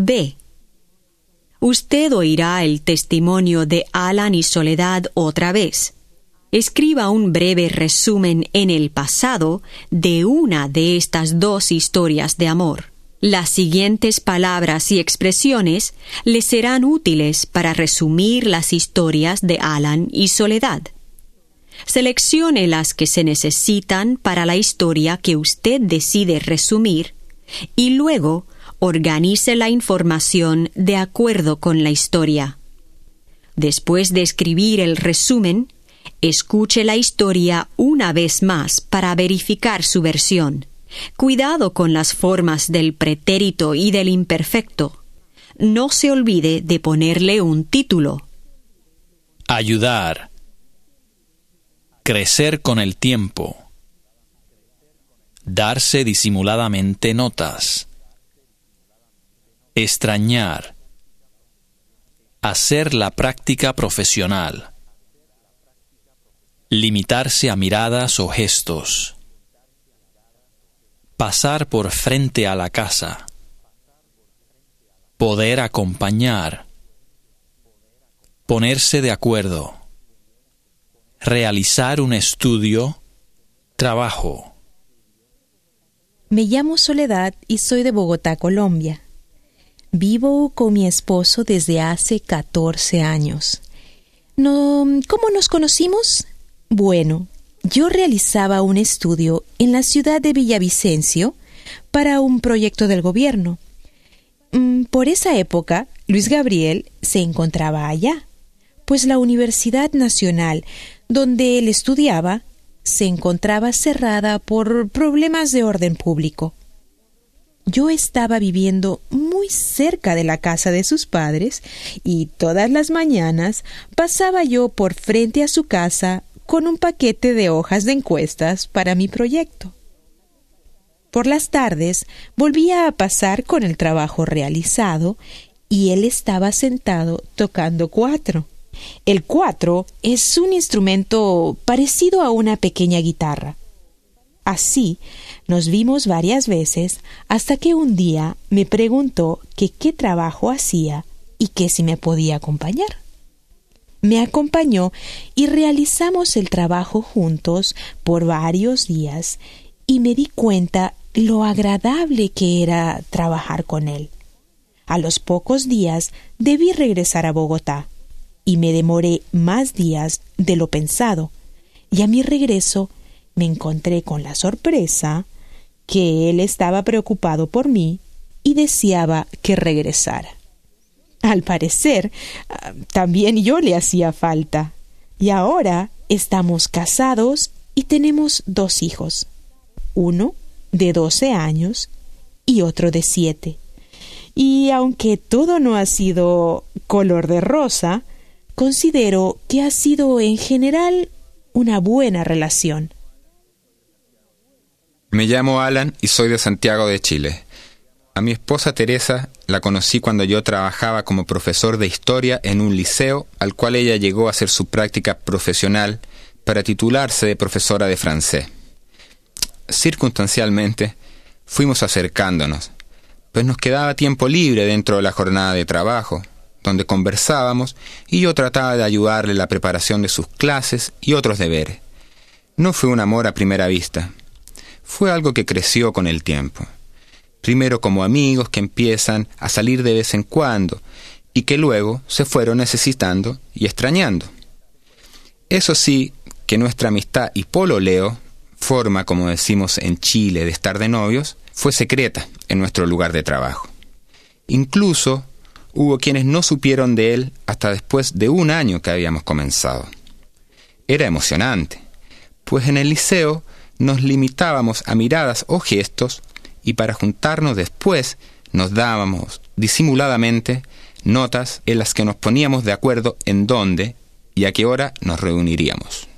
B. Usted oirá el testimonio de Alan y Soledad otra vez. Escriba un breve resumen en el pasado de una de estas dos historias de amor. Las siguientes palabras y expresiones le serán útiles para resumir las historias de Alan y Soledad. Seleccione las que se necesitan para la historia que usted decide resumir y luego organice la información de acuerdo con la historia. Después de escribir el resumen, escuche la historia una vez más para verificar su versión. Cuidado con las formas del pretérito y del imperfecto. No se olvide de ponerle un título. Ayudar. Crecer con el tiempo. Darse disimuladamente notas. Extrañar. Hacer la práctica profesional. Limitarse a miradas o gestos. Pasar por frente a la casa. Poder acompañar. Ponerse de acuerdo. Realizar un estudio. Trabajo. Me llamo Soledad y soy de Bogotá, Colombia. Vivo con mi esposo desde hace 14 años. ¿Cómo nos conocimos? Bueno, yo realizaba un estudio en la ciudad de Villavicencio para un proyecto del gobierno. Por esa época, Luis Gabriel se encontraba allá, pues la Universidad Nacional, donde él estudiaba, se encontraba cerrada por problemas de orden público. Yo estaba viviendo muy cerca de la casa de sus padres y todas las mañanas pasaba yo por frente a su casa con un paquete de hojas de encuestas para mi proyecto. Por las tardes volvía a pasar con el trabajo realizado y él estaba sentado tocando cuatro. El cuatro es un instrumento parecido a una pequeña guitarra. Así nos vimos varias veces hasta que un día me preguntó que qué trabajo hacía y que si me podía acompañar. Me acompañó y realizamos el trabajo juntos por varios días y me di cuenta lo agradable que era trabajar con él. A los pocos días debí regresar a Bogotá y me demoré más días de lo pensado, y a mi regreso me encontré con la sorpresa que él estaba preocupado por mí y deseaba que regresara. Al parecer, también yo le hacía falta, y ahora estamos casados y tenemos 2 hijos, uno de 12 años y otro de 7. Y aunque todo no ha sido color de rosa, considero que ha sido en general una buena relación. Me llamo Alan y soy de Santiago de Chile. A mi esposa Teresa la conocí cuando yo trabajaba como profesor de historia en un liceo al cual ella llegó a hacer su práctica profesional para titularse de profesora de francés. Circunstancialmente, fuimos acercándonos, pues nos quedaba tiempo libre dentro de la jornada de trabajo, donde conversábamos y yo trataba de ayudarle en la preparación de sus clases y otros deberes. No fue un amor a primera vista. Fue algo que creció con el tiempo. Primero como amigos que empiezan a salir de vez en cuando y que luego se fueron necesitando y extrañando. Eso sí, que nuestra amistad y pololeo, forma como decimos en Chile de estar de novios, fue secreta en nuestro lugar de trabajo. Incluso hubo quienes no supieron de él hasta después de 1 año que habíamos comenzado. Era emocionante, pues en el liceo nos limitábamos a miradas o gestos y para juntarnos después nos dábamos disimuladamente notas en las que nos poníamos de acuerdo en dónde y a qué hora nos reuniríamos.